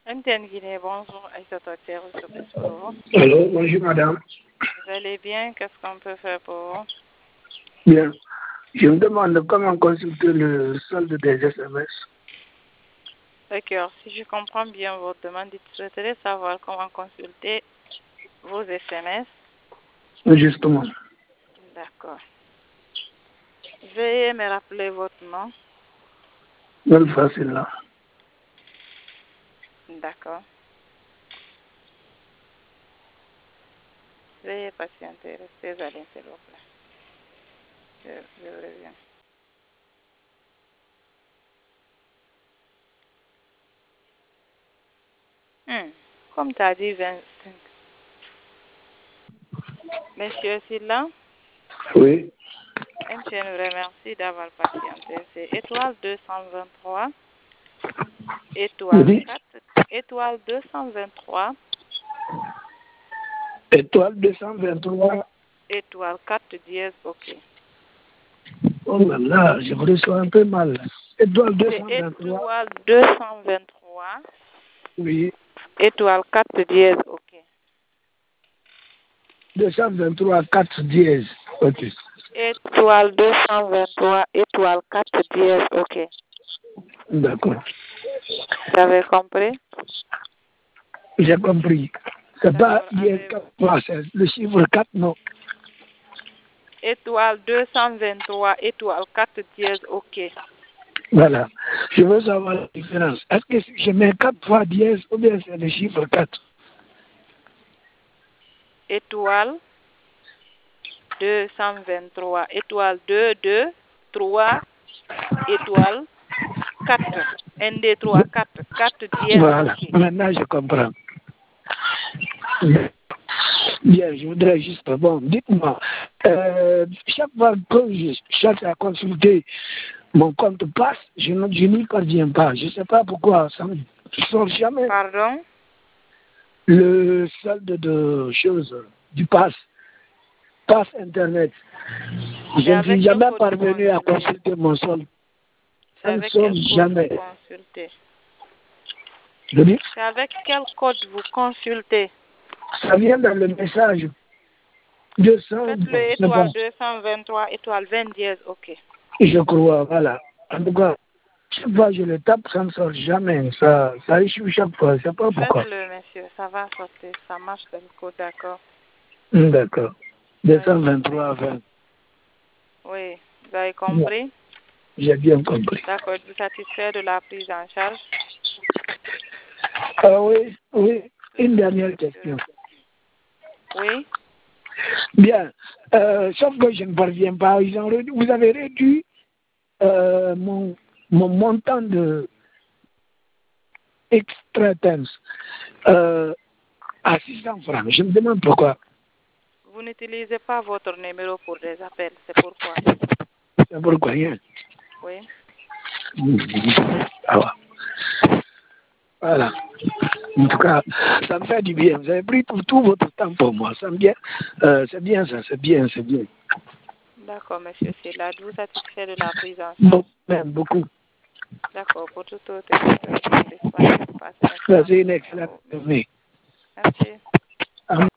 MTN Guinée, bonjour, Aïssata Thierry, pour vous. Allô, bonjour madame. Vous allez bien? Qu'est-ce qu'on peut faire pour vous? Bien. Je me demande comment consulter le solde des SMS. D'accord, si je comprends bien votre demande, vous souhaiterez savoir comment consulter vos SMS. Justement. D'accord. Veuillez me rappeler votre nom. Même facile là. D'accord. Veuillez patienter, restez à ligne, s'il vous plaît. Je reviens. Comme tu as dit, 25. Monsieur Silla, Oui. MTN vous remercie d'avoir patienté. C'est étoile 223, étoile Oui. 4, étoile 223, Étoile 223. étoile 4 dièse, OK. Oh là là, je vous reçois un peu mal. Étoile C'est 223. étoile 223, Oui. étoile 4 dièse, OK. 223, 4 dièse. Ok. Étoile 223, étoile 4 dièse, OK. D'accord. Vous avez compris? J'ai compris. C'est pas D'accord. dièse 4, c'est le chiffre 4, non. Étoile 223, étoile 4 dièse, OK. Voilà. Je veux savoir la différence. Est-ce que si je mets 4 fois dièse ou bien c'est le chiffre 4? Étoile 223, étoile 2, 2, 3, étoile 4. 1, 2, 3, 4. 4 dièse, Voilà. OK. Maintenant, je comprends. Bien, je voudrais juste, bon, dites-moi, chaque fois que je cherche à consulter mon compte passe, je n'y parviens pas. Je ne sais pas pourquoi, ça ne sort jamais. Pardon? Le solde de choses, du passe Internet. Je ne suis jamais parvenu à consulter mon solde. C'est Ça ne avec sort quel code jamais. vous consultez? Je dis, C'est avec quel code vous consultez? ça vient dans le message. 200, Faites le je sais pas. étoile 223, étoile 20 dièse, OK. Je crois, voilà. En tout cas, chaque fois que je le tape, ça ne sort jamais. Ça échoue chaque fois. Je ne sais pas pourquoi. Faites-le, monsieur, ça va sortir. Ça marche le code, d'accord? D'accord. 223 à 20. Oui, vous avez compris? J'ai bien compris. D'accord, êtes-vous satisfait de la prise en charge? Ah oui, oui. Une dernière question. Oui? Bien. Sauf que je ne parviens pas. Vous avez réduit mon montant de extra terms à 600 francs. Je me demande pourquoi. Vous n'utilisez pas votre numéro pour des appels, c'est pourquoi? C'est pourquoi rien. Oui? Ah ouais. Voilà. En tout cas, ça me fait du bien. Vous avez pris tout votre temps pour moi. Ça me bien. C'est bien ça, c'est bien, c'est bien. D'accord, monsieur Silla, êtes-vous satisfait de la prise en charge? Bon, même beaucoup. D'accord, pour toute autre question disponible, passez un excellent C'est une excellente journée. Merci.